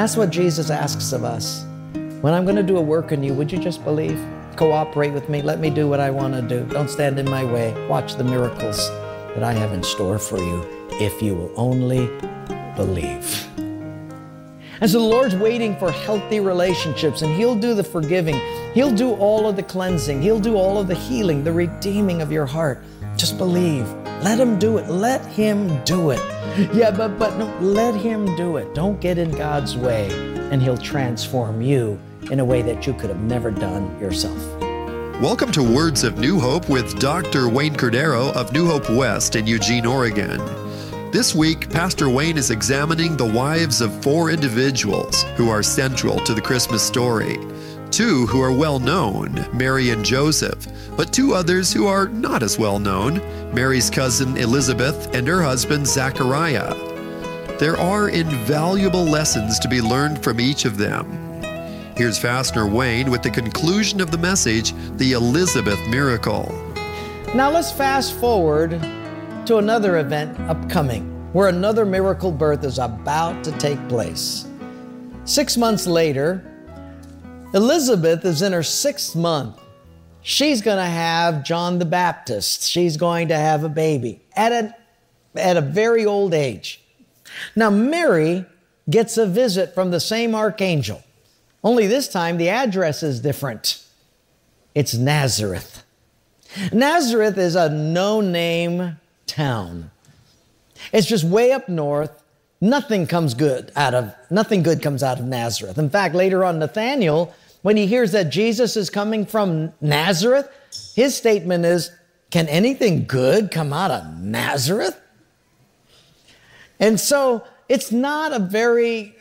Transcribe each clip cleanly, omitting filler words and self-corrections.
that's what Jesus asks of us. When I'm going to do a work in you, would you just believe? Cooperate with me. Let me do what I want to do. Don't stand in my way. Watch the miracles that I have in store for you if you will only believe. And so the Lord's waiting for healthy relationships, and He'll do the forgiving. He'll do all of the cleansing. He'll do all of the healing, the redeeming of your heart. Just believe. Let Him do it. Let Him do it. Yeah, but no, let Him do it. Don't get in God's way, and He'll transform you in a way that you could have never done yourself. Welcome to Words of New Hope with Dr. Wayne Cordero of New Hope West in Eugene, Oregon. This week, Pastor Wayne is examining the wives of 4 individuals who are central to the Christmas story. 2 who are well known, Mary and Joseph, but 2 others who are not as well known, Mary's cousin Elizabeth and her husband Zachariah. There are invaluable lessons to be learned from each of them. Here's Pastor Wayne with the conclusion of the message, The Elizabeth Miracle. Now let's fast forward to another event upcoming, where another miracle birth is about to take place. 6 months later, Elizabeth is in her 6th month. She's going to have John the Baptist. She's going to have a baby at a very old age. Now, Mary gets a visit from the same archangel, only this time the address is different. It's Nazareth. Nazareth is a no-name town. It's just way up north. Nothing good comes out of Nazareth. In fact, later on, Nathanael, when he hears that Jesus is coming from Nazareth, his statement is, can anything good come out of Nazareth? And so it's not a very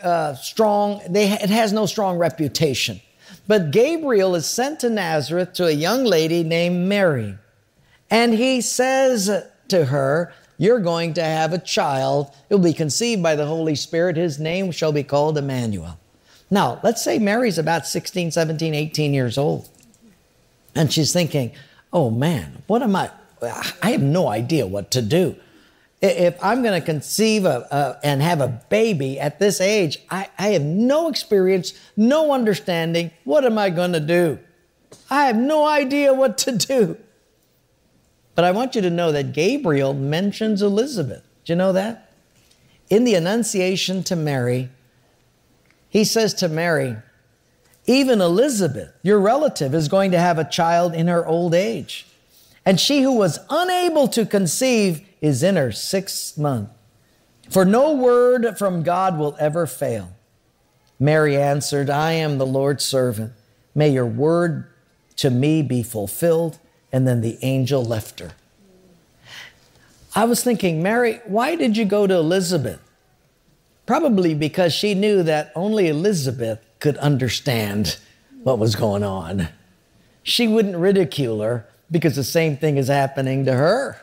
it has no strong reputation. But Gabriel is sent to Nazareth to a young lady named Mary. And he says to her, you're going to have a child. It will be conceived by the Holy Spirit. His name shall be called Emmanuel. Now, let's say Mary's about 16, 17, 18 years old. And she's thinking, oh man, I have no idea what to do. If I'm going to conceive and have a baby at this age, I have no experience, no understanding. What am I going to do? I have no idea what to do. But I want you to know that Gabriel mentions Elizabeth. Do you know that? In the Annunciation to Mary, he says to Mary, even Elizabeth, your relative, is going to have a child in her old age. And she who was unable to conceive is in her 6th month. For no word from God will ever fail. Mary answered, I am the Lord's servant. May your word to me be fulfilled. And then the angel left her. I was thinking, Mary, why did you go to Elizabeth? Probably because she knew that only Elizabeth could understand what was going on. She wouldn't ridicule her because the same thing is happening to her.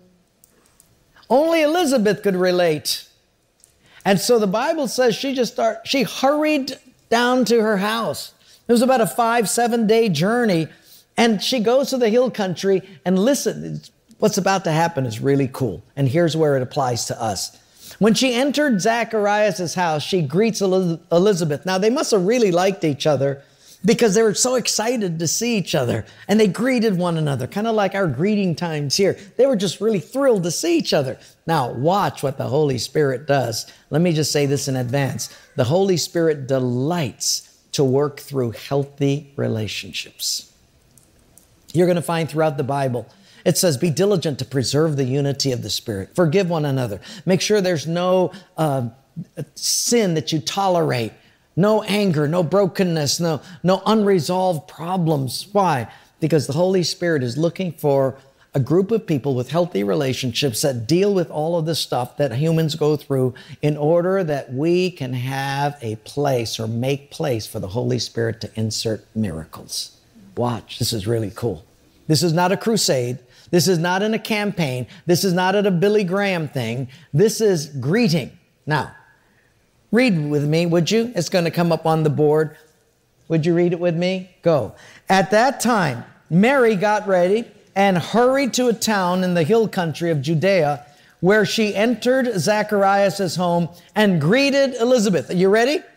Only Elizabeth could relate. And so the Bible says she hurried down to her house. It was about a 5-7 day journey. And she goes to the hill country, and listen, what's about to happen is really cool. And here's where it applies to us. When she entered Zacharias' house, she greets Elizabeth. Now, they must have really liked each other because they were so excited to see each other. And they greeted one another, kind of like our greeting times here. They were just really thrilled to see each other. Now, watch what the Holy Spirit does. Let me just say this in advance. The Holy Spirit delights to work through healthy relationships. You're going to find throughout the Bible, it says, be diligent to preserve the unity of the Spirit. Forgive one another. Make sure there's no sin that you tolerate. No anger, no brokenness, no unresolved problems. Why? Because the Holy Spirit is looking for a group of people with healthy relationships that deal with all of the stuff that humans go through in order that we can have a place or make place for the Holy Spirit to insert miracles. Watch, this is really cool. This is not a crusade. This is not in a campaign. This is not at a Billy Graham thing. This is greeting. Now, read with me, would you? It's going to come up on the board. Would you read it with me? Go. At that time, Mary got ready and hurried to a town in the hill country of Judea, where she entered Zacharias' home and greeted Elizabeth. Are you ready?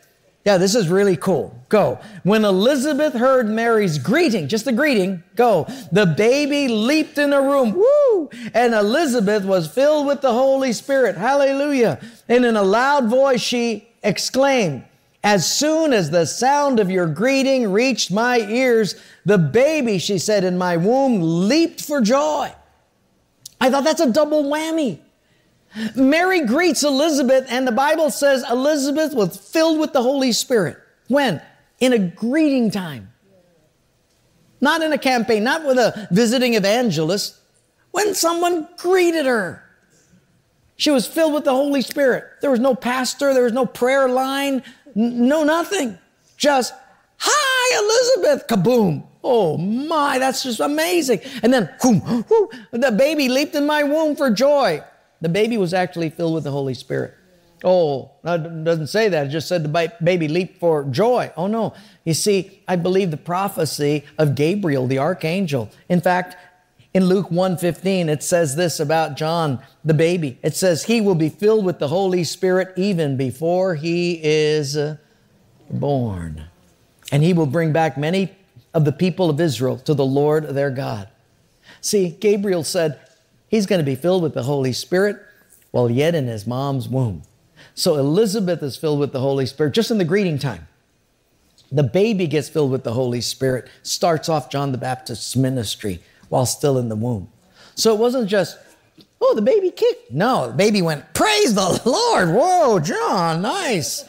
Yeah, this is really cool. Go. When Elizabeth heard Mary's greeting, just the greeting, go. The baby leaped in the room. Woo! And Elizabeth was filled with the Holy Spirit. Hallelujah. And in a loud voice, she exclaimed, as soon as the sound of your greeting reached my ears, the baby, she said, in my womb leaped for joy. I thought that's a double whammy. Mary greets Elizabeth, and the Bible says Elizabeth was filled with the Holy Spirit. When? In a greeting time. Not in a campaign, not with a visiting evangelist. When someone greeted her. She was filled with the Holy Spirit. There was no pastor, there was no prayer line, no nothing. Just, hi, Elizabeth, kaboom. Oh my, that's just amazing. And then, whoom, whoo, the baby leaped in my womb for joy. The baby was actually filled with the Holy Spirit. Oh, it doesn't say that. It just said the baby leaped for joy. Oh no. You see, I believe the prophecy of Gabriel, the archangel. In fact, in Luke 1:15, it says this about John, the baby. It says, he will be filled with the Holy Spirit even before he is born. And he will bring back many of the people of Israel to the Lord their God. See, Gabriel said, he's going to be filled with the Holy Spirit while yet in his mom's womb. So Elizabeth is filled with the Holy Spirit just in the greeting time. The baby gets filled with the Holy Spirit, starts off John the Baptist's ministry while still in the womb. So it wasn't just, oh, the baby kicked. No, the baby went, praise the Lord. Whoa, John, nice.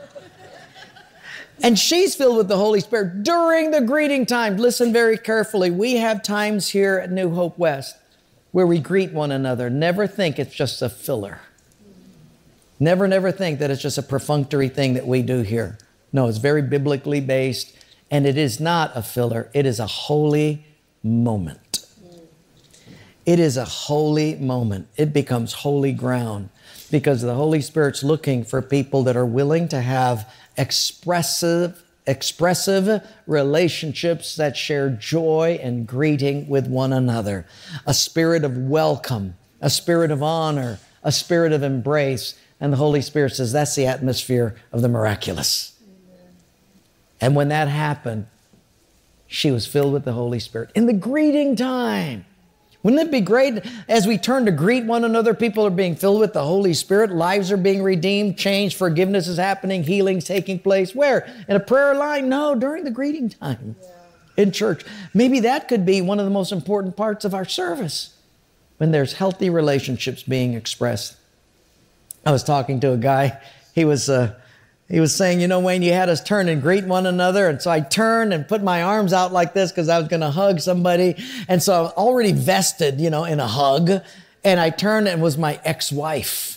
And she's filled with the Holy Spirit during the greeting time. Listen very carefully. We have times here at New Hope West where we greet one another. Never think it's just a filler. Never think that it's just a perfunctory thing that we do here. No, it's very biblically based, and it is not a filler. It is a holy moment. It is a holy moment. It becomes holy ground because the Holy Spirit's looking for people that are willing to have expressive relationships that share joy and greeting with one another. A spirit of welcome, a spirit of honor, a spirit of embrace. And the Holy Spirit says that's the atmosphere of the miraculous. Amen. And when that happened, she was filled with the Holy Spirit in the greeting time. Wouldn't it be great as we turn to greet one another, people are being filled with the Holy Spirit, lives are being redeemed, changed, forgiveness is happening, healing's taking place. Where? In a prayer line? No, during the greeting time in church. Maybe that could be one of the most important parts of our service when there's healthy relationships being expressed. I was talking to a guy, he was saying, you know, Wayne, you had us turn and greet one another. And so I turned and put my arms out like this because I was going to hug somebody. And so I was already vested, you know, in a hug. And I turned and it was my ex-wife.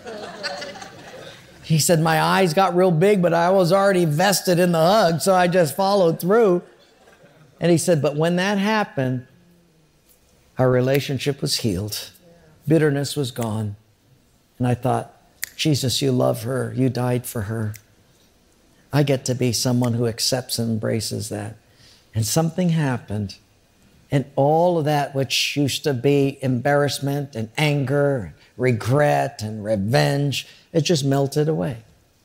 He said, my eyes got real big, but I was already vested in the hug. So I just followed through. And he said, but when that happened, our relationship was healed. Bitterness was gone. And I thought, Jesus, you love her. You died for her. I get to be someone who accepts and embraces that. And something happened. And all of that which used to be embarrassment and anger, regret and revenge, it just melted away.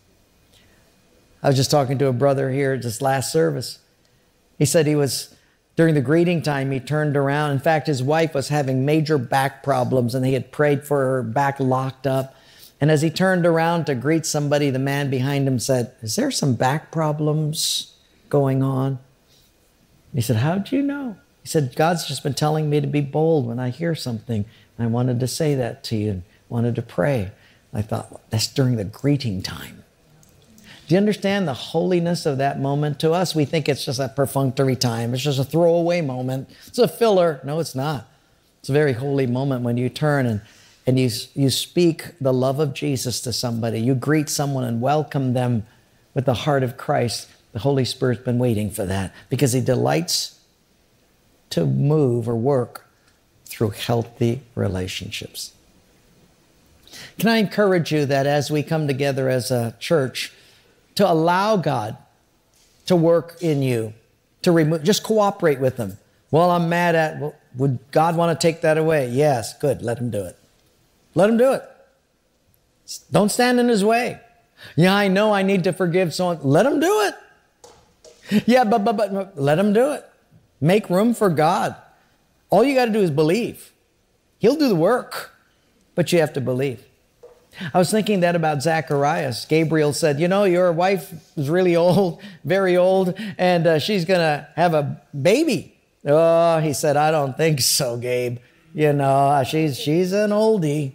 I was just talking to a brother here at this last service. He said during the greeting time, he turned around. In fact, his wife was having major back problems and he had prayed for her back locked up. And as he turned around to greet somebody, the man behind him said, is there some back problems going on? He said, how'd you know? He said, God's just been telling me to be bold when I hear something. And I wanted to say that to you and wanted to pray. I thought, well, that's during the greeting time. Do you understand the holiness of that moment? To us, we think it's just a perfunctory time. It's just a throwaway moment. It's a filler. No, it's not. It's a very holy moment when you turn and you speak the love of Jesus to somebody. You greet someone and welcome them with the heart of Christ. The Holy Spirit's been waiting for that because he delights to move or work through healthy relationships. Can I encourage you that as we come together as a church, to allow God to work in you, to just cooperate with him. Well, I'm mad at, would God want to take that away? Yes, good, let him do it. Let him do it. Don't stand in his way. Yeah, I know I need to forgive someone. Let him do it. Yeah, but let him do it. Make room for God. All you got to do is believe. He'll do the work, but you have to believe. I was thinking that about Zacharias. Gabriel said, you know, your wife is really old, very old, and she's going to have a baby. Oh, he said, I don't think so, Gabe. You know, she's an oldie.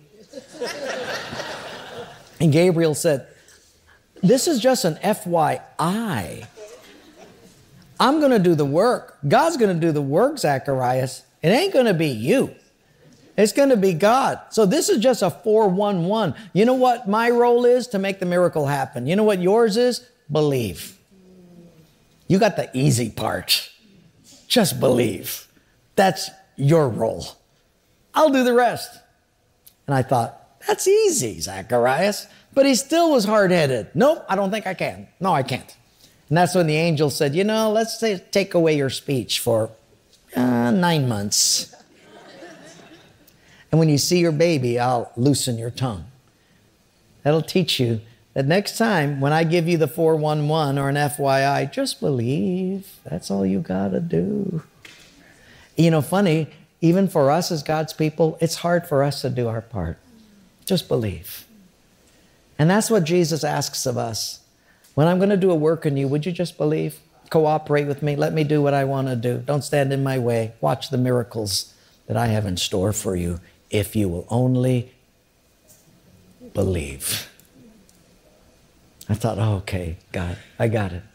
And Gabriel said, this is just an FYI. I'm going to do the work. God's going to do the work, Zacharias. It ain't going to be you. It's going to be God. So this is just a 411. You know what my role is? To make the miracle happen. You know what yours is? Believe. You got the easy part. Just believe. That's your role. I'll do the rest. And I thought, that's easy, Zacharias. But he still was hard-headed. Nope, I don't think I can. No, I can't. And that's when the angel said, you know, let's take away your speech for 9 months. And when you see your baby, I'll loosen your tongue. That'll teach you that next time when I give you the 411 or an FYI, just believe. That's all you got to do. You know, funny, even for us as God's people, it's hard for us to do our part. Just believe. And that's what Jesus asks of us. When I'm going to do a work in you, would you just believe? Cooperate with me. Let me do what I want to do. Don't stand in my way. Watch the miracles that I have in store for you if you will only believe. I thought, oh, okay, God, I got it.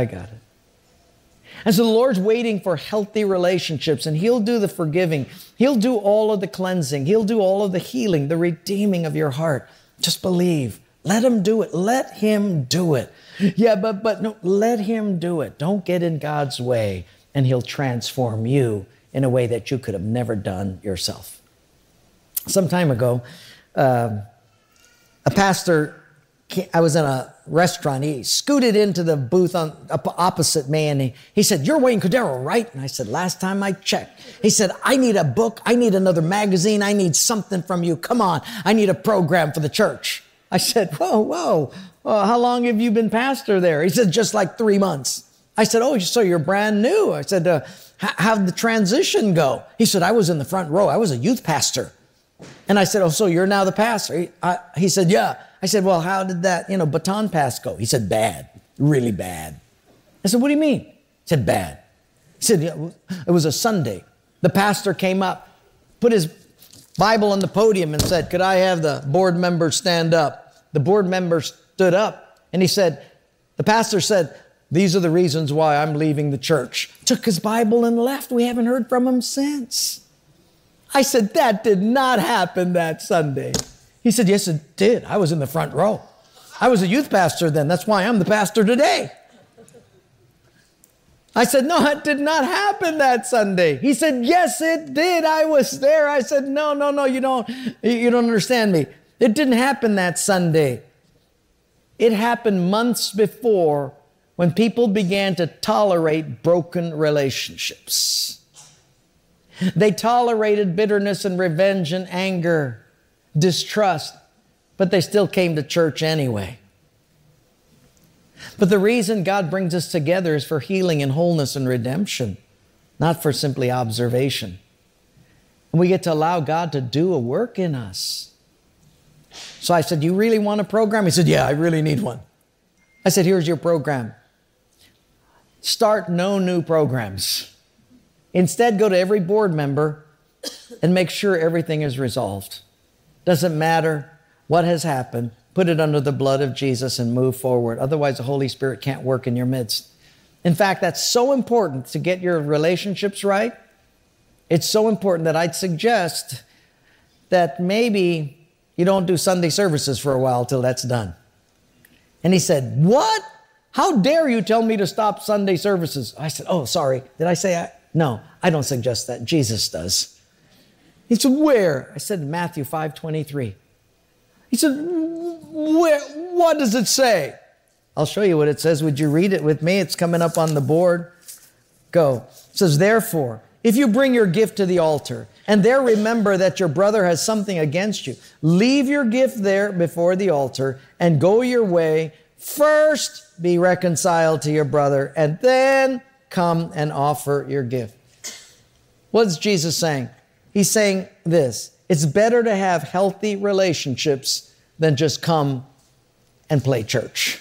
And so the Lord's waiting for healthy relationships, and He'll do the forgiving. He'll do all of the cleansing. He'll do all of the healing, the redeeming of your heart. Just believe. Let Him do it. Let Him do it. Yeah, but no, let Him do it. Don't get in God's way, and He'll transform you in a way that you could have never done yourself. Some time ago, a pastor, I was in a restaurant. He scooted into the booth opposite me, and he said, "You're Wayne Cordeiro, right?" And I said, "Last time I checked." He said, "I need a book. I need another magazine. I need something from you. Come on. I need a program for the church." I said, whoa. How long have you been pastor there? He said, just like 3 months. I said, oh, so you're brand new. I said, how'd the transition go? He said, I was in the front row. I was a youth pastor. And I said, oh, so you're now the pastor? He said, yeah. I said, well, how did that, baton pass go? He said, bad, really bad. I said, what do you mean? He said, bad. He said, yeah, it was a Sunday. The pastor came up, put his Bible on the podium and said, could I have the board members stand up? The board members stood up, and the pastor said, these are the reasons why I'm leaving the church. Took his Bible and left. We haven't heard from him since. I said, that did not happen that Sunday. He said, yes, it did. I was in the front row. I was a youth pastor then. That's why I'm the pastor today. I said, no, it did not happen that Sunday. He said, yes, it did. I was there. I said, no, you don't understand me. It didn't happen that Sunday. It happened months before when people began to tolerate broken relationships. They tolerated bitterness and revenge and anger, distrust, but they still came to church anyway. But the reason God brings us together is for healing and wholeness and redemption, not for simply observation. And we get to allow God to do a work in us. So I said, you really want a program? He said, yeah, I really need one. I said, here's your program. Start no new programs. Instead, go to every board member and make sure everything is resolved. Doesn't matter what has happened. Put it under the blood of Jesus and move forward. Otherwise, the Holy Spirit can't work in your midst. In fact, that's so important to get your relationships right. It's so important that I'd suggest that maybe you don't do Sunday services for a while till that's done. And he said, what? How dare you tell me to stop Sunday services? I said, oh, sorry. Did I say No, I don't suggest that. Jesus does. He said, where? I said, Matthew 5:23. He said, where? What does it say? I'll show you what it says. Would you read it with me? It's coming up on the board. Go. It says, therefore, if you bring your gift to the altar and there remember that your brother has something against you, leave your gift there before the altar and go your way. First be reconciled to your brother, and then come and offer your gift. What's Jesus saying? He's saying this: it's better to have healthy relationships than just come and play church.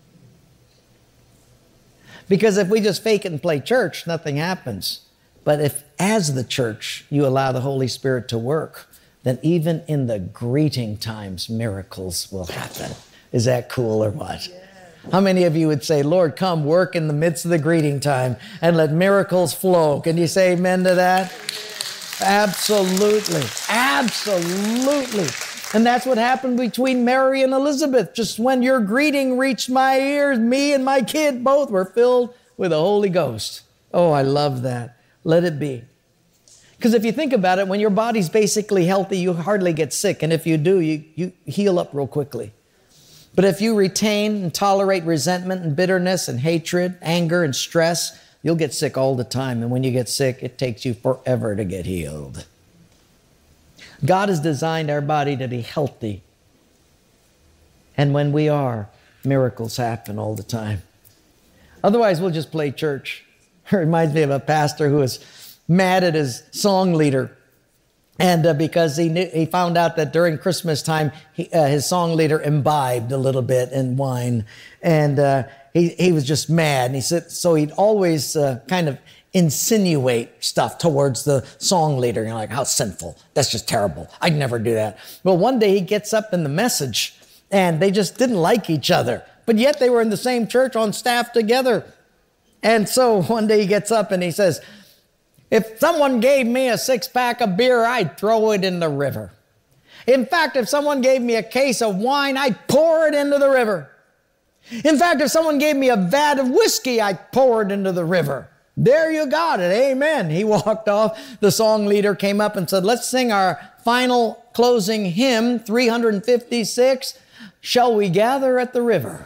Because if we just fake it and play church, nothing happens. But if, as the church, you allow the Holy Spirit to work, then even in the greeting times, miracles will happen. Is that cool or what? How many of you would say, Lord, come work in the midst of the greeting time and let miracles flow? Can you say amen to that? Absolutely. Absolutely. And that's what happened between Mary and Elizabeth. Just when your greeting reached my ears, me and my kid both were filled with the Holy Ghost. Oh, I love that. Let it be. Because if you think about it, when your body's basically healthy, you hardly get sick. And if you do, you heal up real quickly. But if you retain and tolerate resentment and bitterness and hatred, anger and stress, you'll get sick all the time. And when you get sick, it takes you forever to get healed. God has designed our body to be healthy. And when we are, miracles happen all the time. Otherwise, we'll just play church. It reminds me of a pastor who was mad at his song leader. And because he found out that during Christmas time, his song leader imbibed a little bit in wine. And he was just mad. And he said, so he'd always kind of insinuate stuff towards the song leader. You're like, how sinful. That's just terrible. I'd never do that. Well, one day he gets up in the message and they just didn't like each other. But yet they were in the same church on staff together. And so one day he gets up and he says, if someone gave me a 6-pack of beer, I'd throw it in the river. In fact, if someone gave me a case of wine, I'd pour it into the river. In fact, if someone gave me a vat of whiskey, I'd pour it into the river. There you got it. Amen. He walked off. The song leader came up and said, let's sing our final closing hymn, 356, Shall We Gather at the River?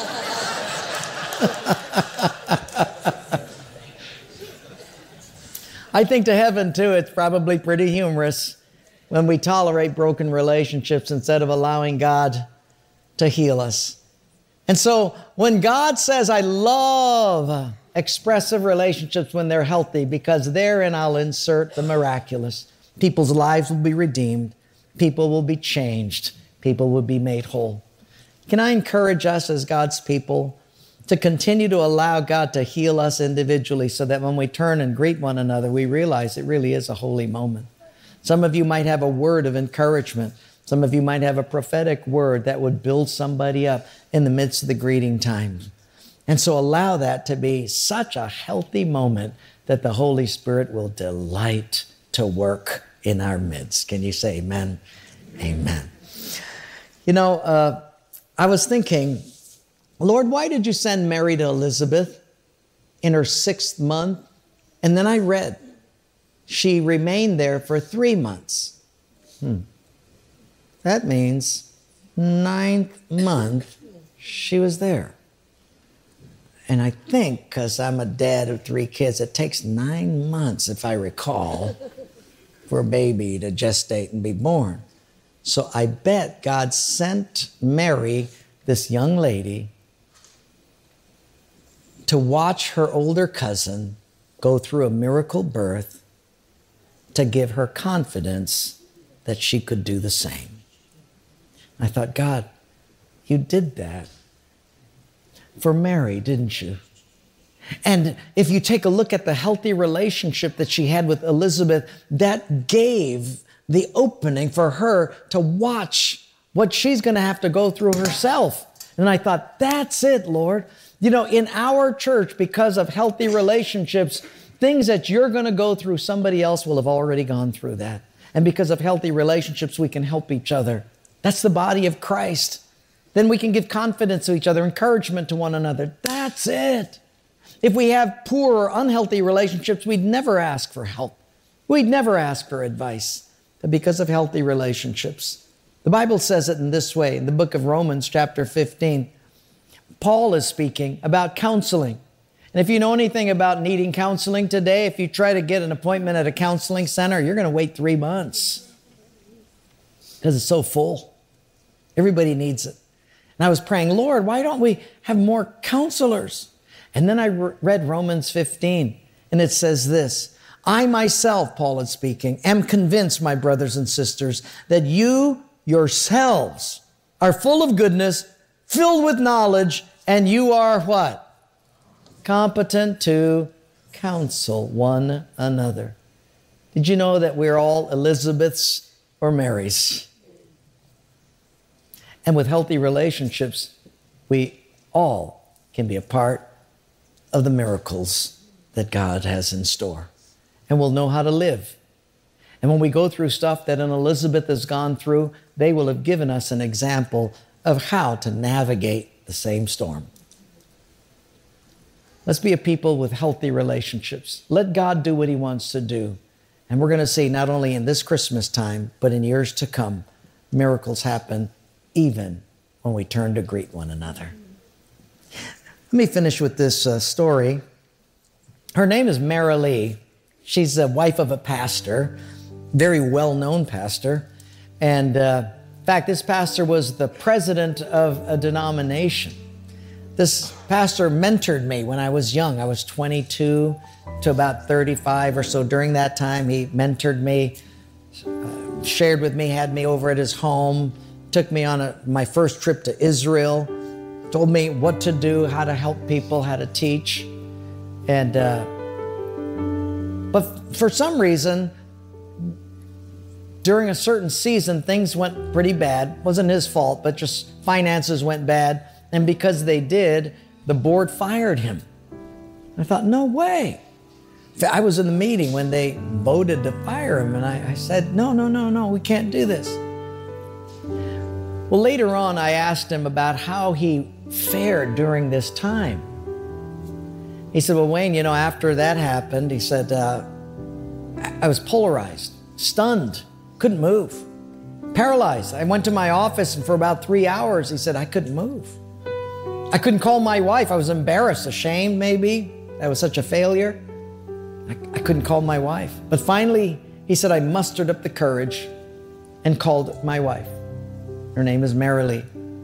I think to heaven, too, it's probably pretty humorous when we tolerate broken relationships instead of allowing God to heal us. And so when God says, I love expressive relationships when they're healthy, because therein I'll insert the miraculous. People's lives will be redeemed. People will be changed. People will be made whole. Can I encourage us as God's people to continue to allow God to heal us individually so that when we turn and greet one another, we realize it really is a holy moment. Some of you might have a word of encouragement. Some of you might have a prophetic word that would build somebody up in the midst of the greeting time. And so allow that to be such a healthy moment that the Holy Spirit will delight to work in our midst. Can you say amen? Amen. You know, I was thinking, Lord, why did you send Mary to Elizabeth in her 6th month? And then I read, she remained there for 3 months. That means 9th month she was there. And I think, because I'm a dad of 3 kids, it takes 9 months, if I recall, for a baby to gestate and be born. So I bet God sent Mary, this young lady, to watch her older cousin go through a miracle birth to give her confidence that she could do the same. I thought, God, you did that for Mary, didn't you? And if you take a look at the healthy relationship that she had with Elizabeth, that gave the opening for her to watch what she's going to have to go through herself. And I thought, that's it, Lord. You know, in our church, because of healthy relationships, things that you're going to go through, somebody else will have already gone through that. And because of healthy relationships, we can help each other. That's the body of Christ. Then we can give confidence to each other, encouragement to one another. That's it. If we have poor or unhealthy relationships, we'd never ask for help. We'd never ask for advice. But because of healthy relationships, the Bible says it in this way, in the book of Romans, chapter 15. Paul is speaking about counseling. And if you know anything about needing counseling today, if you try to get an appointment at a counseling center, you're going to wait 3 months because it's so full. Everybody needs it. And I was praying, Lord, why don't we have more counselors? And then I read Romans 15, and it says this, I myself, Paul is speaking, am convinced, my brothers and sisters, that you yourselves are full of goodness, filled with knowledge, and you are what? Competent to counsel one another. Did you know that we're all Elizabeths or Marys? And with healthy relationships, we all can be a part of the miracles that God has in store. And we'll know how to live. And when we go through stuff that an Elizabeth has gone through, they will have given us an example of how to navigate the same storm. Let's be a people with healthy relationships. Let God do what He wants to do. And we're going to see not only in this Christmas time, but in years to come, miracles happen even when we turn to greet one another. Let me finish with this story. Her name is Mary Lee. She's the wife of a pastor, very well-known pastor. And in fact, this pastor was the president of a denomination. This pastor mentored me when I was young. I was 22 to about 35 or so. During that time, he mentored me, shared with me, had me over at his home, took me on my first trip to Israel, told me what to do, how to help people, how to teach. And but for some reason, during a certain season, things went pretty bad. Wasn't his fault, but just finances went bad. And because they did, the board fired him. I thought, no way. I was in the meeting when they voted to fire him, and I said, no, we can't do this. Well, later on, I asked him about how he fared during this time. He said, well, Wayne, after that happened, he said, I was polarized, stunned, couldn't move, paralyzed. I went to my office, and for about 3 hours, he said, I couldn't move. I couldn't call my wife. I was embarrassed, ashamed maybe. I was such a failure. I couldn't call my wife. But finally, he said, I mustered up the courage and called my wife. Her name is Mary Lee.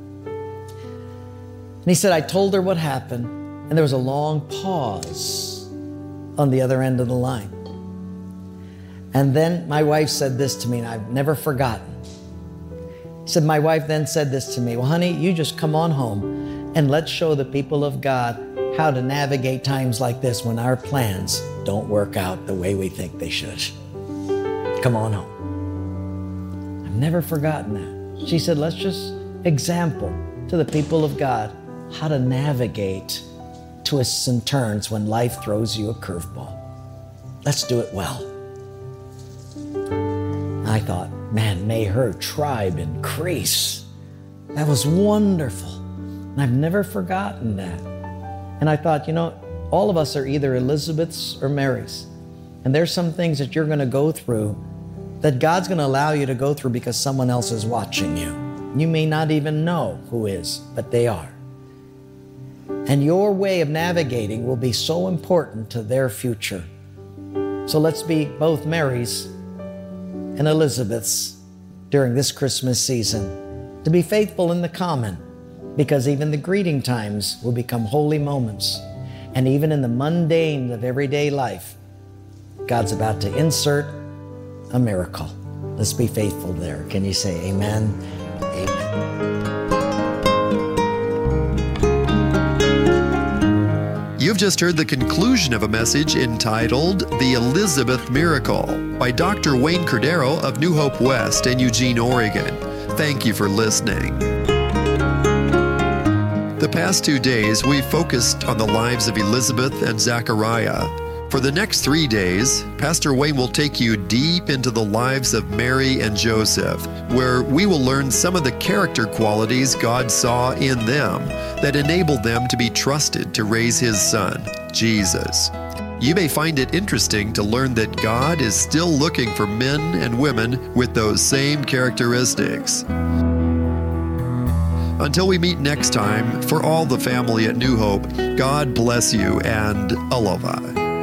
And he said, I told her what happened, and there was a long pause on the other end of the line. And then my wife said this to me, and I've never forgotten. He said, my wife then said this to me, well, honey, you just come on home and let's show the people of God how to navigate times like this when our plans don't work out the way we think they should. Come on home. I've never forgotten that. She said, let's just example to the people of God how to navigate twists and turns when life throws you a curveball. Let's do it well. I thought, man, may her tribe increase. That was wonderful. And I've never forgotten that. And I thought, all of us are either Elizabeths or Marys. And there's some things that you're going to go through that God's going to allow you to go through because someone else is watching you. You may not even know who is, but they are. And your way of navigating will be so important to their future. So let's be both Marys and Elizabeths during this Christmas season, to be faithful in the common, because even the greeting times will become holy moments. And even in the mundane of everyday life, God's about to insert a miracle. Let's be faithful there. Can you say amen? Amen. You've just heard the conclusion of a message entitled The Elizabeth Miracle by Dr. Wayne Cordero of New Hope West in Eugene, Oregon. Thank you for listening. The past 2 days, we focused on the lives of Elizabeth and Zachariah. For the next 3 days, Pastor Wayne will take you deep into the lives of Mary and Joseph, where we will learn some of the character qualities God saw in them that enabled them to be trusted to raise His Son, Jesus. You may find it interesting to learn that God is still looking for men and women with those same characteristics. Until we meet next time, for all the family at New Hope, God bless you and aloha.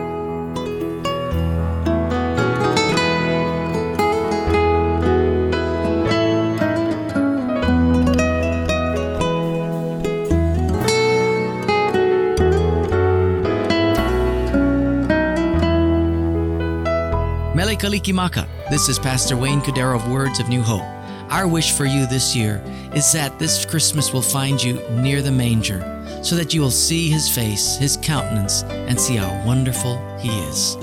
Mele kalikimaka. This is Pastor Wayne Cordeiro of Words of New Hope. Our wish for you this year is that this Christmas will find you near the manger, so that you will see His face, His countenance, and see how wonderful He is.